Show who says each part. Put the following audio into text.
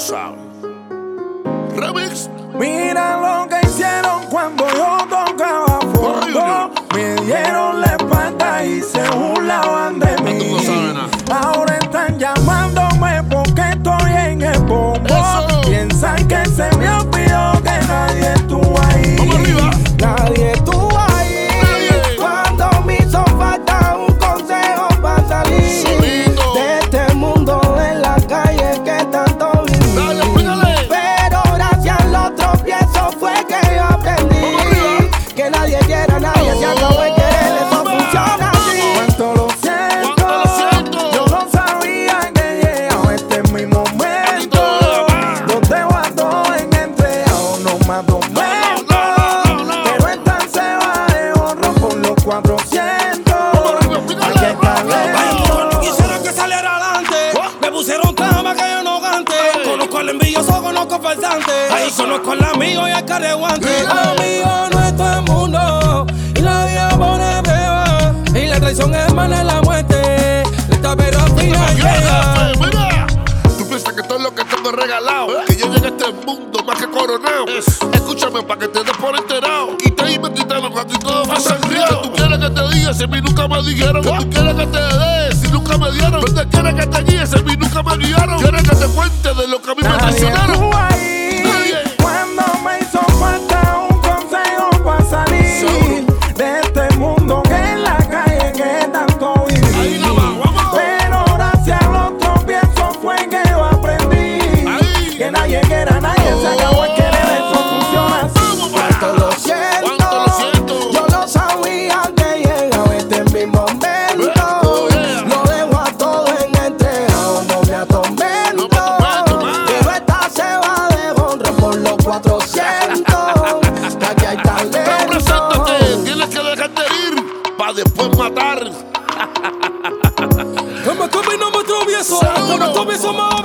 Speaker 1: sabes. Remix.
Speaker 2: Mira lo que hicieron cuando yo tocaba fondo. Me dieron la espalda y se burlaban de mí.
Speaker 1: Tú no sabes nada.
Speaker 2: Ahora están llamándome porque estoy en el bombo.
Speaker 1: Eso.
Speaker 2: Piensan que se me olvidó que nadie estuvo ahí.
Speaker 1: Vamos arriba.
Speaker 2: Nadie estuvo ahí.
Speaker 1: Nadie.
Speaker 2: Cuando me hizo falta un consejo para salir
Speaker 1: Solito.
Speaker 2: de este mundo de la calle que tanto viví.
Speaker 1: Dale, explícale.
Speaker 2: Pero gracias a los tropiezos fue que yo aprendí
Speaker 1: Vamos arriba.
Speaker 2: que nadie quiera a nadie, se acabó el querer, eso funciona así. Cuánto lo siento,
Speaker 1: Cuánto lo siento.
Speaker 2: yo no sabía que llegaba este es mi momento. Los dejo a todos en entregado, no más tormento.
Speaker 1: no.
Speaker 2: Pero esta se va de honro por los 400. Hay que estar lento.
Speaker 3: Quisiera que saliera adelante. Me pusieron trama que yo no cante. Conozco al envidioso, conozco al farsante. Ahí conozco al amigo y al careguante. Amigo no es todo el mundo. Y la vida pone prueba. Y la traición es mala en la muerte. Esta pero al final llega.
Speaker 1: Mira, tú piensas que todo lo que tengo es regalado. Que yo llegué a este mundo más que coronado. Escúchame pa' que te des por enterado. Y te me quitaron cuando y todo fue sangriado. Que tú quieres que te diga si a mí nunca me dijeron. Que tú quieres que te dé si nunca me dieron. No te quieres que te guíe si a mí nunca me guiaron. Quieres que te cuente de lo que a mí me
Speaker 2: Nadie
Speaker 1: traicionaron.
Speaker 2: estuvo ahí
Speaker 1: Nadie.
Speaker 2: cuando me hizo falta un consejo para salir de este mundo que en la calle que tanto
Speaker 1: Ahí
Speaker 2: viví.
Speaker 1: la vamos.
Speaker 2: Pero gracias a los tropiezos fue que yo aprendí
Speaker 1: Ahí.
Speaker 2: que nadie quiera a nadie, se acabó el querer, eso funciona así.
Speaker 1: Vamos,
Speaker 2: Cuánto lo
Speaker 1: Cuánto lo siento.
Speaker 2: yo no sabía que llegaba este es mi momento.
Speaker 1: Oh, yeah.
Speaker 2: Lo dejo a todo en entregado, no me atormento. Pero esta se va de honra por los 400. Aquí hay talento.
Speaker 1: Represéntate, tienes que dejarte ir pa' después matar.
Speaker 3: Como y no me tropiezo.
Speaker 1: Seguro.
Speaker 3: No me tropiezo más.